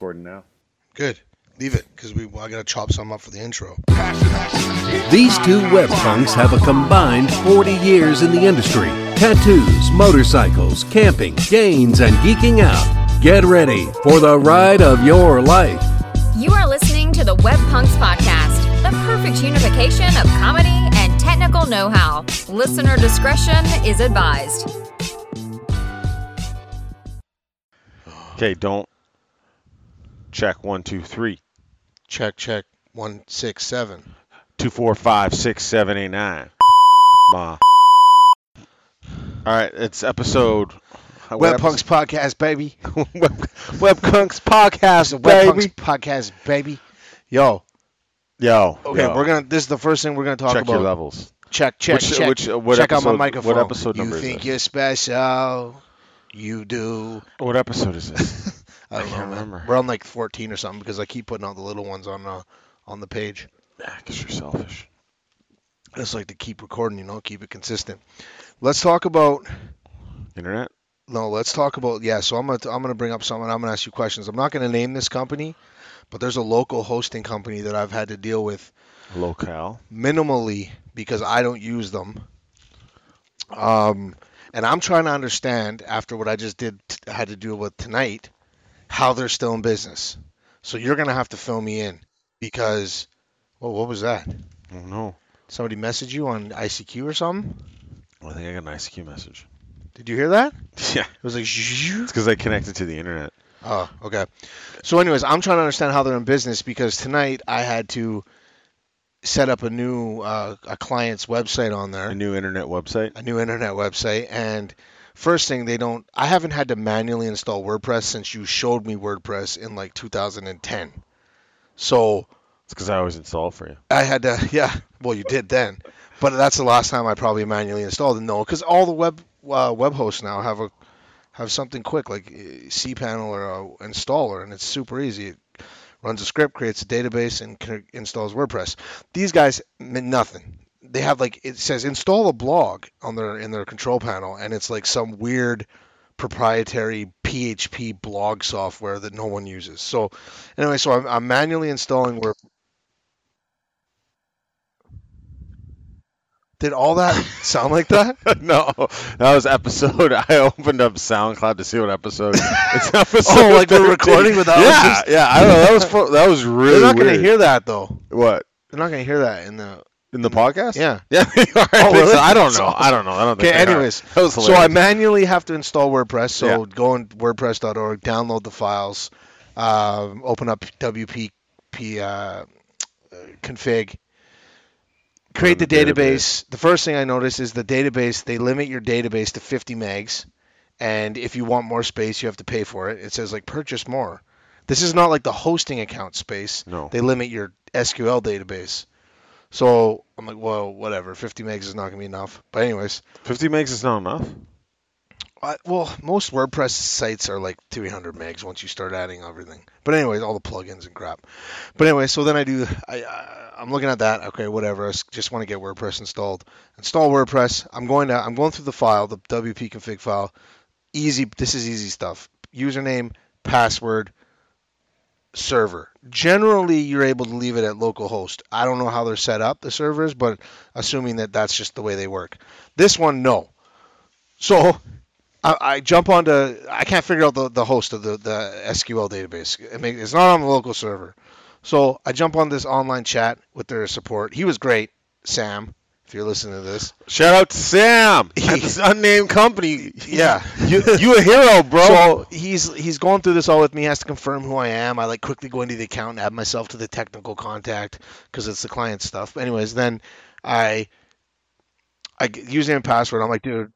Recording now. Good. Leave it, because I got to chop some up for the intro. These two web punks have a combined 40 years in the industry. Tattoos, motorcycles, camping, gains, and geeking out. Get ready for the ride of your life. You are listening to the Web Punks Podcast, the perfect unification of comedy and technical know-how. Listener discretion is advised. Okay, don't. Check 1, 2, 3. Check 1, 6, 7. 2, 4, 5, 6, 7, 8, 9. Ma. All right, it's episode. Web Punks Podcast, baby. Web Punks Podcast, Web Punks baby. Podcast, baby. Yo. Okay, This is the first thing we're gonna talk check about. your levels. Check. What Check episode, out my microphone. What episode number You is think this? you're special? You do. What episode is this? I don't can't know, man. remember. We're on like 14 or something because I keep putting all the little ones on the page. Yeah, because you're selfish. I just like to keep recording, keep it consistent. Let's talk about. Internet? No, let's talk about. Yeah, so I'm gonna bring up something. I'm gonna ask you questions. I'm not gonna name this company, but there's a local hosting company that I've had to deal with Locale. minimally because I don't use them. And I'm trying to understand after what I just had to deal with tonight, how they're still in business. So you're gonna have to fill me in because, well, what was that? I don't know. Somebody messaged you on ICQ or something? I think I got an ICQ message. Did you hear that? Yeah. It was like. It's because I connected to the internet. Oh, okay. So anyways, I'm trying to understand how they're in business because tonight I had to set up a new a client's website on there. A new internet website? A new internet website. And first thing, I haven't had to manually install WordPress since you showed me WordPress in like 2010. So It's because I always install for you. I had to, yeah, well, you did then. But that's the last time I probably manually installed it. No, because all the web hosts now have something quick like cPanel or installer, and it's super easy. It runs a script, creates a database, and installs WordPress. These guys, nothing. They have it says install a blog in their control panel, and it's like some weird proprietary PHP blog software that no one uses. So anyway, I'm manually installing WordPress. Did all that sound like that? No, that was episode. I opened up SoundCloud to see what episode. It's episode. Oh, like we're 13. recording without. Yeah. I don't know. That was really. They're not going to weird. hear that though. What They're not going to hear that in the podcast? Yeah. Yeah. Oh, really? I don't know. I don't think. Okay. they are. Anyways, That was so hilarious. I manually have to install WordPress. So Yeah. go on WordPress.org, download the files, open up WP config. Create the database. The first thing I notice is the database. They limit your database to 50 megs, and if you want more space, you have to pay for it. It says purchase more. This is not like the hosting account space. No. They limit your SQL database. So I'm like, well, whatever. 50 megs is not gonna be enough. But anyways, 50 megs is not enough. most WordPress sites are like 300 megs once you start adding everything. But anyways, all the plugins and crap. But anyway, so then I'm looking at that. Okay, whatever. I just want to get WordPress installed. Install WordPress. I'm going through the file, the WP config file. Easy. This is easy stuff. Username, password, server. Generally, you're able to leave it at localhost. I don't know how they're set up, the servers, but assuming that that's just the way they work. This one, no. So I jump onto. I can't figure out the host of the SQL database. It's not on the local server. So I jump on this online chat with their support. He was great, Sam. If you're listening to this, Shout out to Sam at this unnamed company. yeah, You a hero, bro. So he's going through this all with me. He has to confirm who I am. I quickly go into the account and add myself to the technical contact because it's the client stuff. But anyways, then I get username and password. I'm like, dude,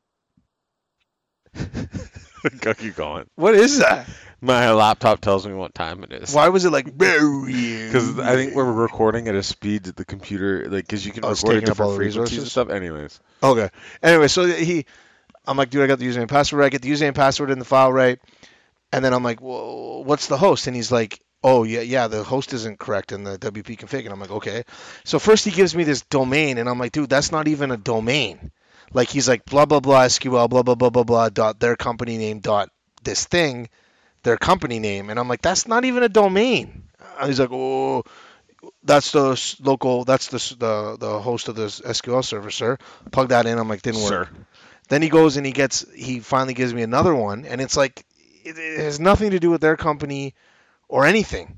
Go, keep going. what is that? My laptop tells me what time it is. Why was it like? Because I think we're recording at a speed that the computer, because you can it's record at taking up all different the frequencies and resources? stuff. Anyways, Okay. Anyway, so I'm like, dude, I got the username and password right. I get the username and password in the file right. And then I'm like, well, what's the host? And he's like, oh, yeah, the host isn't correct in the WP config. And I'm like, okay. So first he gives me this domain, and I'm like, dude, that's not even a domain. He's like, blah, blah, blah, SQL, blah, blah, blah, blah, blah, dot their company name, dot this thing. their company name, and I'm like, that's not even a domain. He's like, oh, that's the that's the host of this SQL server, sir. Plug that in. I'm like, didn't work. Sir. Then he goes and he finally gives me another one, and it's like, it has nothing to do with their company or anything.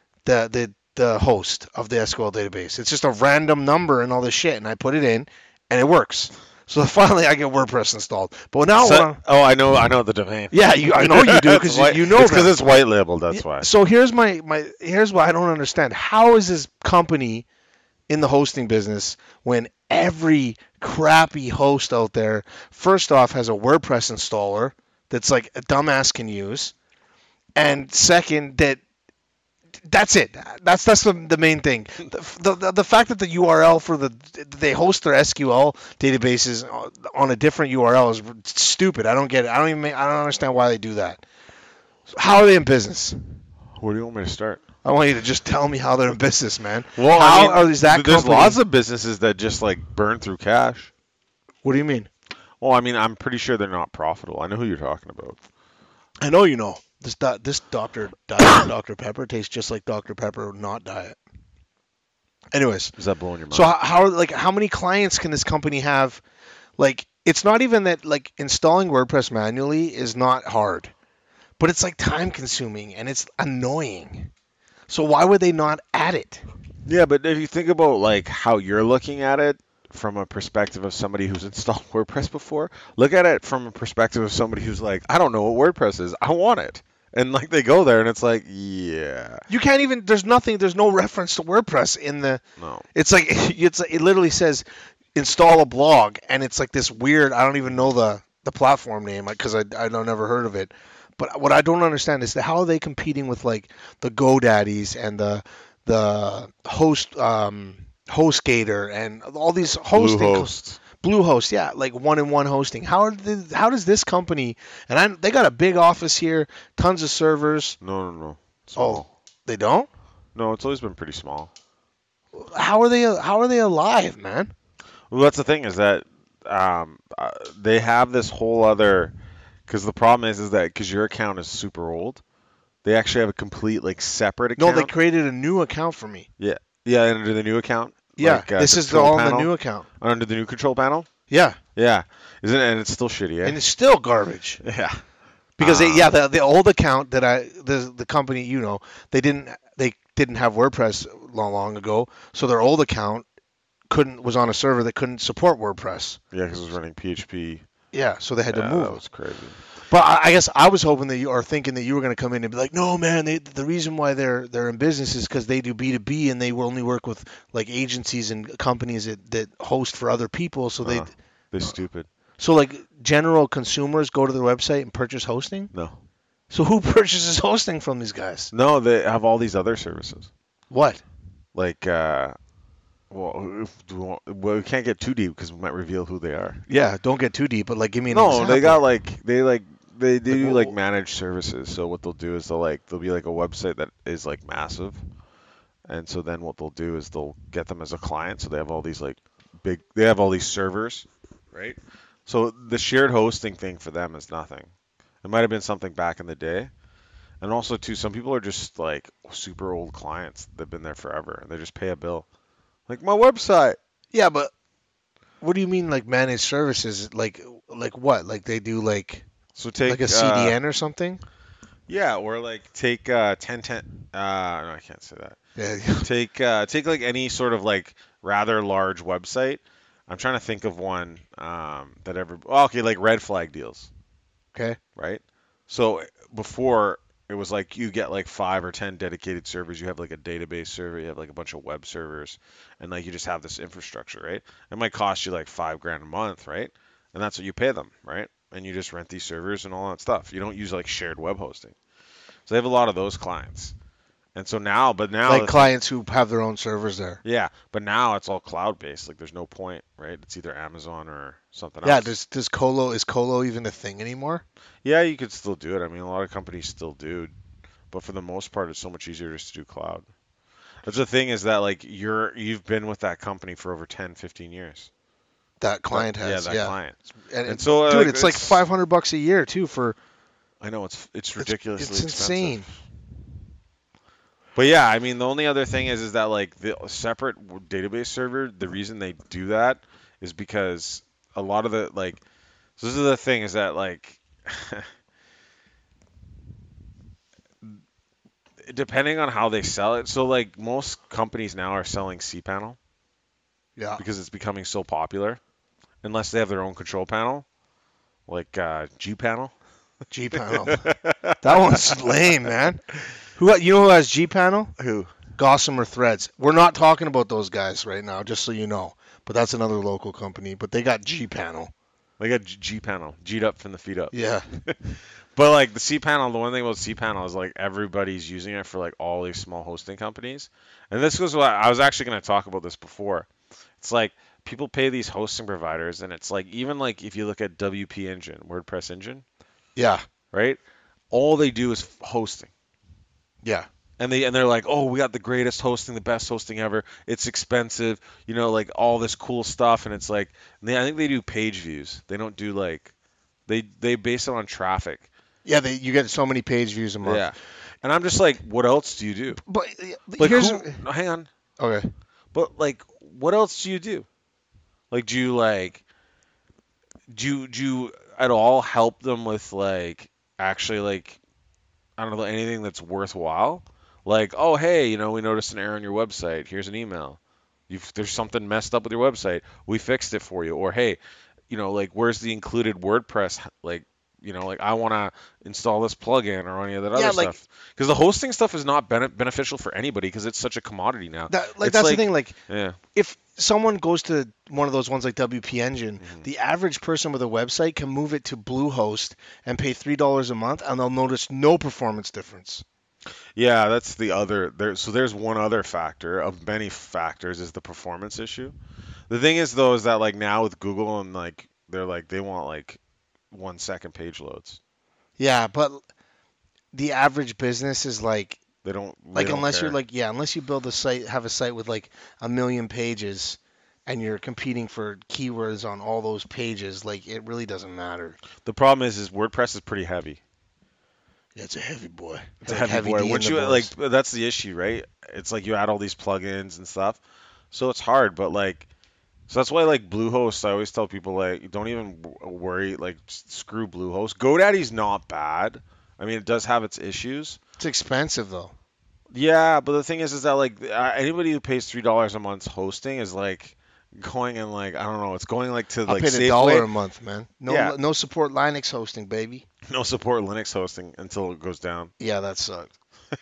The host of the SQL database. It's just a random number and all this shit, and I put it in, and it works. So finally, I get WordPress installed. But now, I know the domain. yeah, I know you do because you know it's because that. it's white labeled. That's why. So here's here's what I don't understand. How is this company in the hosting business when every crappy host out there, first off, has a WordPress installer that's like a dumbass can use, and second, that's it. That's the main thing. The fact that the URL for they host their SQL databases on a different URL is stupid. I don't get it. I don't understand why they do that. How are they in business? Where do you want me to start? I want you to just tell me how they're in business, man. Well, is that there's company? lots of businesses that just like burn through cash. What do you mean? Well, I mean, I'm pretty sure they're not profitable. I know who you're talking about. I know you know. This Dr. Diet Dr. Pepper tastes just like Dr. Pepper, not diet. Anyways, Is that blowing your mind? so how many clients can this company have? Like, it's not even that like installing WordPress manually is not hard, but it's like time consuming and it's annoying. So why would they not add it? Yeah, but if you think about like how you're looking at it from a perspective of somebody who's installed WordPress before, look at it from a perspective of somebody who's like, I don't know what WordPress is. I want it. And like they go there and it's like, yeah. You can't even. There's no reference to WordPress in the. No. It's like it literally says install a blog, and it's like this weird. I don't even know the platform name because I never heard of it. But what I don't understand is how are they competing with like the GoDaddies and the HostGator and all these hosting Bluehost. Bluehost, yeah, like one-in-one hosting. How does this company, and they got a big office here, tons of servers. No. Small. Oh, they don't? No, it's always been pretty small. How are they alive, man? Well, that's the thing is that they have this whole other, because the problem is that because your account is super old, they actually have a complete like separate account. No, they created a new account for me. Yeah, under the new account. Yeah, like, this is control all on panel? the new account. Under the new control panel. Yeah, Yeah, isn't it? And it's still shitty, eh? and it's still garbage. Yeah. Because the old account that the company, they didn't have WordPress long ago, so their old account was on a server that couldn't support WordPress. Yeah, because it was running PHP. Yeah, so they had to move. That was crazy. But I guess I was hoping that you are thinking that you were going to come in and be like, no, man, the reason why they're in business is because they do B2B and they will only work with like agencies and companies that host for other people. So they're stupid. So like general consumers go to their website and purchase hosting? No. So who purchases hosting from these guys? No, they have all these other services. What? Like, well, we can't get too deep because we might reveal who they are. Yeah, don't get too deep, but like give me an example. No, they got they do like managed services. So what they'll do is they'll be like a website that is like massive, and so then what they'll do is they'll get them as a client. So they have all these they have all these servers, right? So the shared hosting thing for them is nothing. It might have been something back in the day. And also too, some people are just like super old clients. They've been there forever and they just pay a bill. Like my website. Yeah, but what do you mean like managed services? Like what? Like they do like take like a CDN or something? Yeah, or like take 1010. No, I can't say that. Yeah. Take like any sort of like rather large website. I'm trying to think of one like red flag deals. Okay. Right? So before it was like you get like 5 or 10 dedicated servers. You have like a database server. You have like a bunch of web servers, and like you just have this infrastructure, right? It might cost you like $5,000 a month, right? And that's what you pay them, right? And you just rent these servers and all that stuff. You don't use like shared web hosting. So they have a lot of those clients. And so now like clients who have their own servers there. Yeah, but now it's all cloud based. Like there's no point, right? It's either Amazon or something Yeah, else. is Colo even a thing anymore? Yeah, you could still do it. I mean, a lot of companies still do, but for the most part, it's so much easier just to do cloud. That's the thing is that like you've been with that company for over 10, 15 years. That client has. Yeah, that client. And so, dude, it's like $500 a year too for I know it's ridiculously It's insane. expensive. But yeah, I mean, the only other thing is that like the separate database server, the reason they do that is because a lot of the like, so this is the thing is that like, depending on how they sell it, so like most companies now are selling cPanel Yeah. because it's becoming so popular, unless they have their own control panel, like gPanel. G-Panel. That one's lame, man. You know who has G-Panel? Who? Gossamer Threads. We're not talking about those guys right now, just so you know. But that's another local company. But they got G-Panel. They got gPanel, G'd up from the feet up. Yeah. But like the cPanel, the one thing about cPanel is like everybody's using it for like all these small hosting companies. And this was what I was actually going to talk about this before. It's like people pay these hosting providers, and it's like even like if you look at WP Engine, WordPress Engine, Yeah. right? All they do is hosting. Yeah. And they're like, oh, we got the greatest hosting, the best hosting ever. It's expensive, you know, like all this cool stuff. And it's like, I think they do page views. They don't do like, they base it on traffic. Yeah, you get so many page views a month. Yeah. And I'm just like, what else do you do? But Like, here's hang on. okay. But like, what else do you do? Like, do you at all help them with like actually like, I don't know, anything that's worthwhile? Like, oh hey, you know, we noticed an error on your website. Here's an email. There's something messed up with your website. We fixed it for you. Or hey, you know, like where's the included WordPress? Like, you know, like I want to install this plugin or any of that other stuff. Because the hosting stuff is not beneficial for anybody because it's such a commodity now. That's It's the thing. Like, yeah, if someone goes to one of those ones like WP Engine, Mm-hmm. the average person with a website can move it to Bluehost and pay $3 a month, and they'll notice no performance difference. yeah, that's the other. So there's one other factor of many factors is the performance issue. The thing is though is that like now with Google and like they want like 1 second page loads. Yeah, but the average business is like They don't unless care. you're like unless you build have a site with like 1 million pages and you're competing for keywords on all those pages, like it really doesn't matter. The problem is WordPress is pretty heavy. Yeah, it's a heavy boy. It's a like heavy boy. D in Once the you boys. like, that's the issue, right? It's like you add all these plugins and stuff, so it's hard. But like, so that's why like Bluehost, I always tell people like, don't even worry. Like, screw Bluehost. GoDaddy's not bad. I mean, it does have its issues. It's expensive though. Yeah, but the thing is that like anybody who pays $3 a month hosting is like going and like I don't know, it's going like to I like paid $1 Safeway. a month, man. No, Yeah. no support Linux hosting, baby. No support Linux hosting until it goes down. Yeah, that sucked.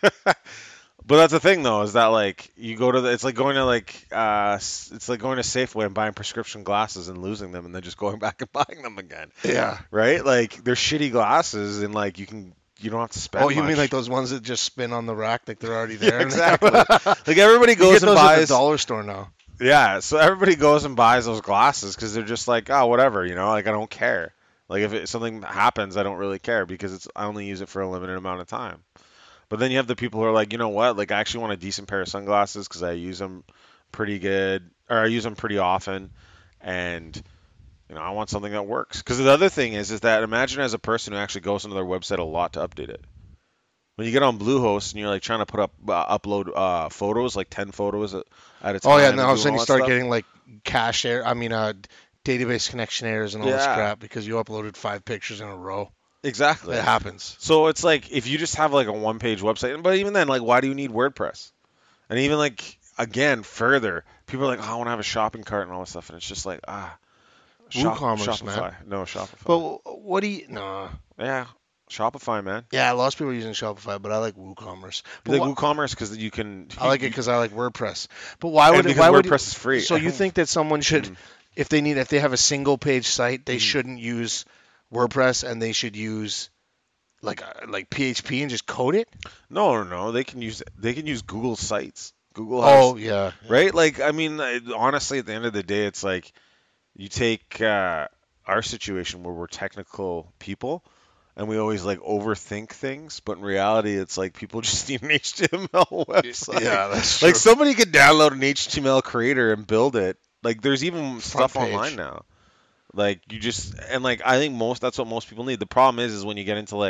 But that's the thing though, is that like you go to it's like going to like it's like going to Safeway and buying prescription glasses and losing them and then just going back and buying them again. Yeah. Right? Like they're shitty glasses and like you don't have to spend Oh, you mean much. like those ones that just spin on the rack, like they're already Yeah, there? exactly. Like everybody You goes get and those at buys the dollar store now. Yeah, so everybody goes and buys those glasses because they're just like, oh, whatever, you know, like I don't care. Like if something happens, I don't really care because I only use it for a limited amount of time. But then you have the people who are like, you know what, like I actually want a decent pair of sunglasses because I use them pretty good, or I use them pretty often, and you know I want something that works. Because the other thing is that imagine as a person who actually goes into their website a lot to update it. When you get on Bluehost and you're like trying to put up upload photos, like 10 photos at a time. Oh yeah, and now all of a doing sudden all you that start stuff. getting like cache error. Database connection errors and all this Yeah. crap because you uploaded 5 pictures in a row. Exactly. It happens. So it's like if you just have like a one-page website, but even then, like, why do you need WordPress? And even like again, further, people are like, oh, I want to have a shopping cart and all this stuff, and it's just like WooCommerce, Shopify. man. No, Shopify. But what do you? No. Yeah, Shopify, man. Yeah, lots of people are using Shopify, but I like WooCommerce. You like WooCommerce because you can. I like it because I like WordPress. But why would because why would WordPress is free. So you think that someone should, if they have a single page site, they shouldn't use WordPress and they should use like PHP and just code it? No. They can use Google Sites. Google has, Oh yeah. right? Like I mean, honestly, at the end of the day, it's like you take our situation where we're technical people. And we always like overthink things, but in reality, it's like people just need an HTML website. Yeah, that's Like true. somebody could download an HTML creator and build it. Like there's even stuff page. online now. Like you just and like I think that's what most people need. The problem is when you get into like,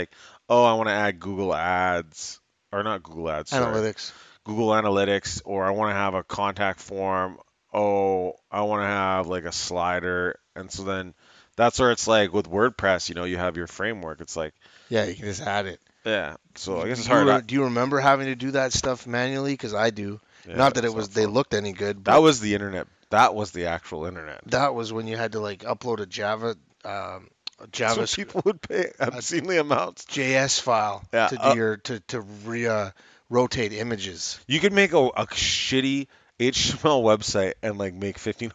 oh, I want to add Google Ads, or not Google Ads, sorry, Analytics. Google Analytics, or I want to have a contact form. Oh, I want to have like a slider. And so then that's where it's like with WordPress, you have your framework. It's like, Yeah, you can just add it. yeah. So I guess it's hard. Do you remember having to do that stuff manually? Because I do. Yeah, Not that it it's was not they fun. looked any good. That But was the internet. That was the actual internet. that was when you had to like upload a Java, So JavaScript people would pay obscenely amounts. JS file Yeah, to do your to rotate images. You could make a shitty HTML website and like make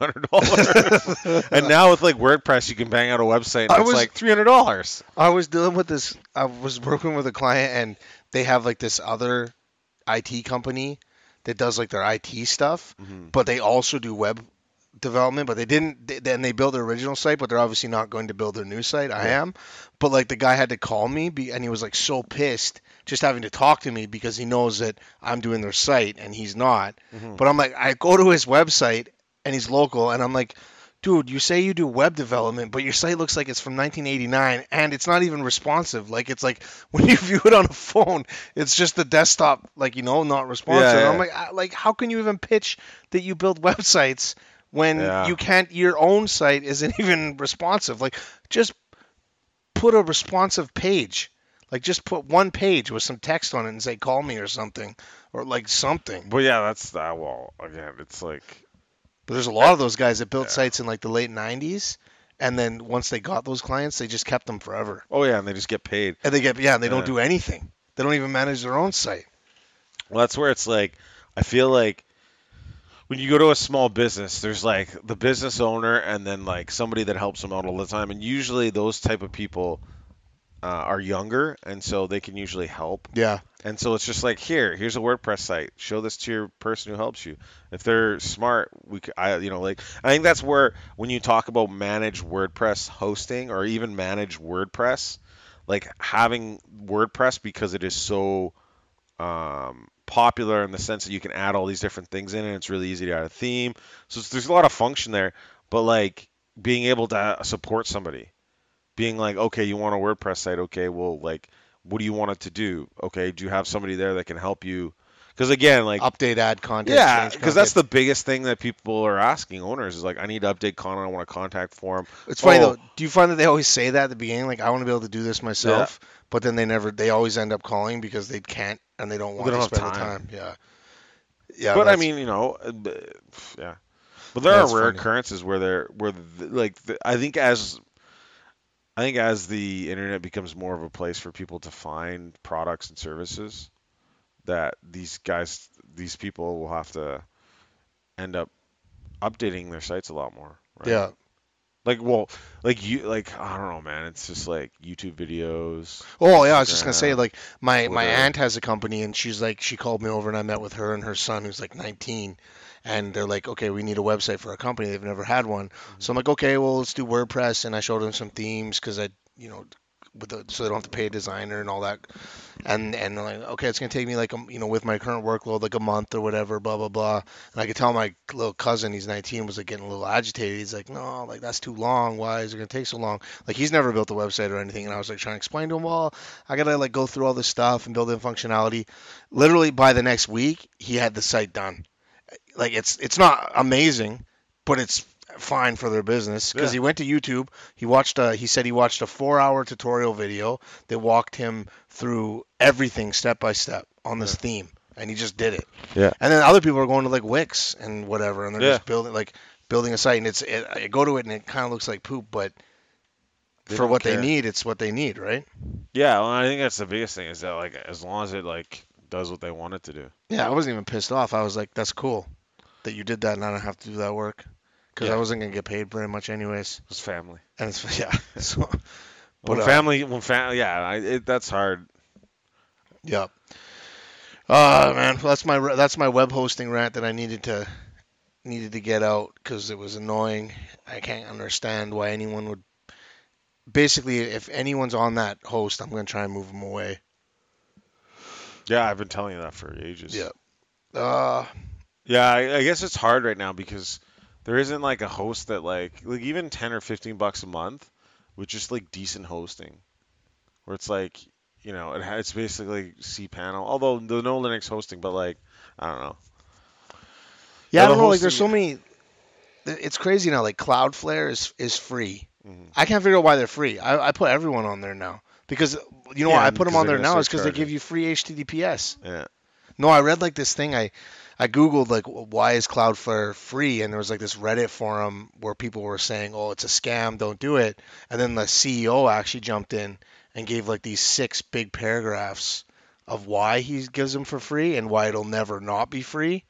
$1,500. And now with like WordPress, you can bang out a website and I it's was- like $300. I was dealing with this. I was working with a client, and they have like this other IT company that does like their IT stuff, Mhm. but they also do web development. But they didn't. Then they build their original site, but they're obviously not going to build their new site. I Yeah. am, but like the guy had to call me, and he was like so pissed just having to talk to me because he knows that I'm doing their site and he's not. Mhm. But I'm like, I go to his website and he's local, and I'm like, dude, you say you do web development, but your site looks like it's from 1989 and it's not even responsive. Like it's like when you view it on a phone, it's just the desktop, like not responsive. Yeah, I'm like, how can you even pitch that you build websites when Yeah. you can't? Your own site isn't even responsive. Like just put a responsive page. Like just put one page with some text on it and say call me or something, or like something. But yeah, that's that. Well, again, it's like, But there's a lot of those guys that built Yeah. sites in like the late 90s, and then once they got those clients, they just kept them forever. oh yeah, and they just get paid. And they get and they don't Yeah. do anything. They don't even manage their own site. Well, that's where it's like, I feel like when you go to a small business, there's like the business owner and then like somebody that helps them out all the time. And usually those type of people are younger, and so they can usually help. Yeah. And so it's just like, here's a WordPress site. Show this to your person who helps you. If they're smart, I think that's where when you talk about managed WordPress hosting or even managed WordPress, like having WordPress because it is so popular in the sense that you can add all these different things in, and it's really easy to add a theme. So there's a lot of function there, but like being able to support somebody, being like, okay, you want a WordPress site, okay, well, like, what do you want it to do? Okay, do you have somebody there that can help you? Because again, like, Update, add content. yeah, change because that's content. the biggest thing that people are asking owners is like, I need to update content, I want a contact form. It's funny Oh. though. Do you find that they always say that at the beginning? Like I want to be able to do this myself, but then they always end up calling because they can't and they don't want don't to have spend the time. time. Yeah. Yeah. But I that's- mean, yeah. But there That's are rare funny. occurrences where I think as the internet becomes more of a place for people to find products and services, that these people will have to end up updating their sites a lot more, right? yeah. Like, I don't know, man. It's just like YouTube videos. Oh yeah, I was just gonna say Instagram, like my whatever. aunt has a company and she called me over and I met with her and her son who's like 19, and they're like, okay, we need a website for a company. They've never had one, so I'm like, okay, well let's do WordPress, and I showed them some themes because so they don't have to pay a designer and all that, and they're like, okay, it's gonna take me like with my current workload like a month or whatever, blah blah blah, and I could tell my little cousin, he's 19, was like getting a little agitated. He's like, no, like that's too long. Why is it gonna take so long? Like he's never built a website or anything, and I was like trying to explain to him, well, I gotta like go through all this stuff and build in functionality. Literally by the next week, he had the site done. Like it's not amazing, but it's fine for their business because Yeah. he went to YouTube. He said he watched a 4-hour tutorial video that walked him through everything step by step on this theme, and he just did it. Yeah. And then other people are going to like Wix and whatever, and they're Yeah. just building a site, and I go to it and it kind of looks like poop, but They for don't what care. they need, it's what they need, right? Yeah, well, I think that's the biggest thing is that like as long as it like does what they want it to do. Yeah, I wasn't even pissed off. I was like, that's cool that you did that, and I don't have to do that work because Yeah. I wasn't gonna get paid very much anyways. It's family. And it's yeah, so When But, family, yeah, that's hard. yeah. Man, that's my web hosting rant that I needed to get out because it was annoying. I can't understand why anyone would. Basically, if anyone's on that host, I'm gonna try and move them away. Yeah, I've been telling you that for ages. Yeah. Yeah, I guess it's hard right now because there isn't like a host that like even 10 or $15 a month with just like decent hosting, where it's like it's basically cPanel. Although the no Linux hosting, but like I don't know. Yeah, I the don't know. Like, there's so hosting- many. It's crazy now. Like, Cloudflare is free. Mhm. I can't figure out why they're free. I put everyone on there now because Yeah, why I put them because on they're there gonna now is start because they charging. give you free HTTPS. Yeah. No, I read like this thing. I googled like why is Cloudflare free, and there was like this Reddit forum where people were saying, "Oh, it's a scam, don't do it." And then the CEO actually jumped in and gave like these 6 big paragraphs of why he gives them for free and why it'll never not be free.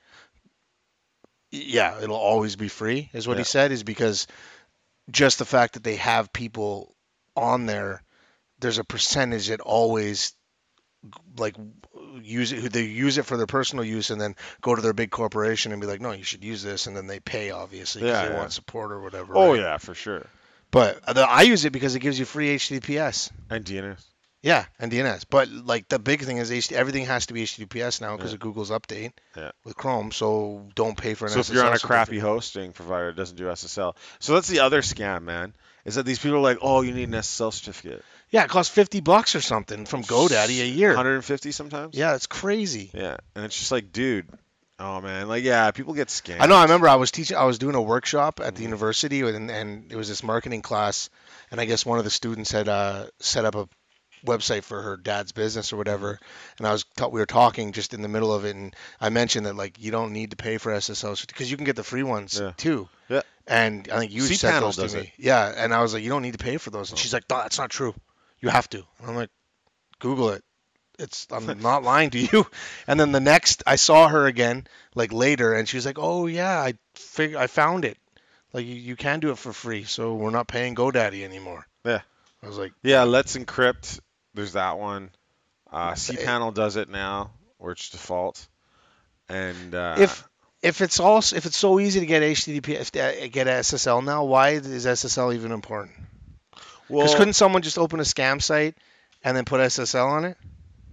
Yeah, it'll always be free, is what he Yeah. said, is because just the fact that they have people on there, there's a percentage that always like use it. They use it for their personal use, and then go to their big corporation and be like, "No, you should use this," and then they pay obviously because Yeah, they yeah. want support or whatever. Oh right? yeah, for sure. But I use it because it gives you free HTTPS. And DNS. Yeah, and DNS. But like the big thing is everything has to be HTTPS now because Yeah. of Google's update Yeah. with Chrome. So don't pay for an So SSL if you're on a crappy certificate. hosting provider, it doesn't do SSL. So that's the other scam, man. Is that these people are like, oh, you need an SSL certificate. Yeah, it costs $50 or something from GoDaddy a year. 150 sometimes. Yeah, it's crazy. Yeah, and it's just like, dude, oh man, like yeah, people get scammed. I know. I remember I was doing a workshop at the university, and it was this marketing class, and I guess one of the students had set up a website for her dad's business or whatever, and we were talking just in the middle of it, and I mentioned that like you don't need to pay for SSL because you can get the free ones Yeah. too. Yeah. And I think you said cPanel those to does me. it. Yeah, and I was like, you don't need to pay for those, and she's like, no, that's not true. You have to. And I'm like, Google it. I'm not lying to you. And then the next, I saw her again, like later, and she was like, "Oh yeah, I found it. Like you can do it for free, so we're not paying GoDaddy anymore." Yeah. I was like, Yeah, Let's Encrypt. There's that one. cPanel does it now, or it's default. And if it's so easy to get HTTP, get SSL now, why is SSL even important? Because well, couldn't someone just open a scam site and then put SSL on it?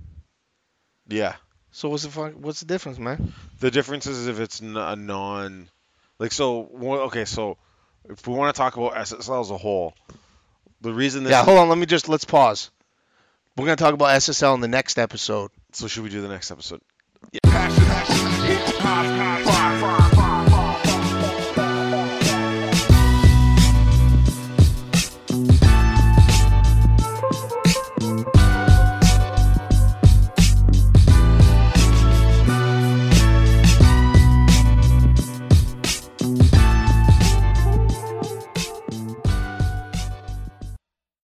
yeah, So what's the difference, man? the difference is if it's a non, like so. Okay, so if we want to talk about SSL as a whole, the reason this Yeah, is- hold on. Let's pause. We're gonna talk about SSL in the next episode. So should we do the next episode? Passion, hip hop,